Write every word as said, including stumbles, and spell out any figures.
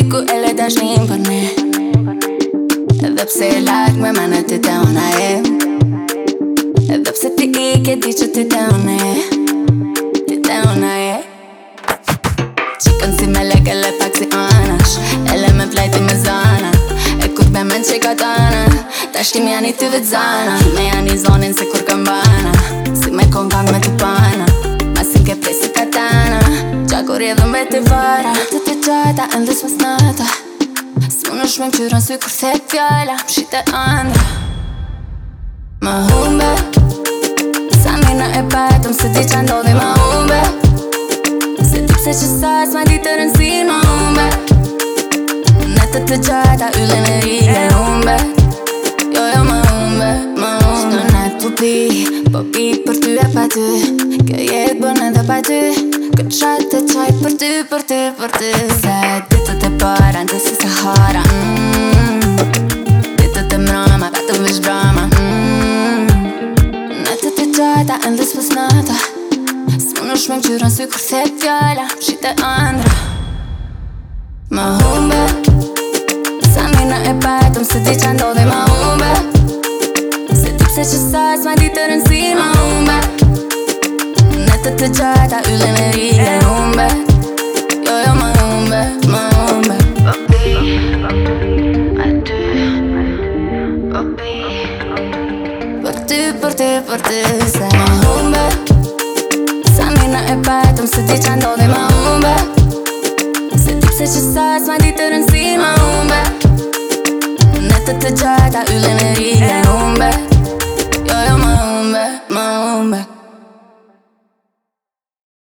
ku e le dashnin për ne. Edhe pse e lak me mene ti te ona e. Edhe pse ti i ke di që ti te ona e. Ti te ona e. Qikën si me lek e le pak si anash. Ele me flejti me zana. E kur be men që ka tana. Ta shtim janë i ty vetë zana. Me janë i zonin se kur kam bana. Si me kongang me të pana. Masin ke presi katana. Qakur jedhën me të vara. Të të gjata endless mas nata. S'mun është me më qyra në sy kur thet fjalla. Mshite andra Ma humbe Sa mina e patëm se ti qa ndodhi ma humbe. Se ti pse që sas ma di të rëndësin ma humbe. Në të të gjata yllin e ri e humbe. Jo jo ma humbe, ma humbe. Shto në të pi, po pi për ty e pa ty. Kjo jetë bën edhe pa ty. Këtë qatë të qaj për ty, për ty, për ty. Se ditët e para në të si Sahara mm. Ditët e mrama, patëm vish drama mm. Në të të gjata, endless pas nata. S'mun është me më qyra në sy kur thet fjalla. Mshite andra Ma humbe Sa mina e patëm se ti qa ndodhi ma humbe. Se ti pse që sas ma di të rëndësin ma humbe. Në të të gjata yllin e ri e humbe. Jo jo ma humbe, ma humbe. Papi, a ty Papi Për ty, për ty, për ty se ma humbe. Sa mina e patëm se ti qa ndodhi ma humbe. Se ti pse që sas ma di të rëndësin ma humbe. Në të të gjata yllin e ri e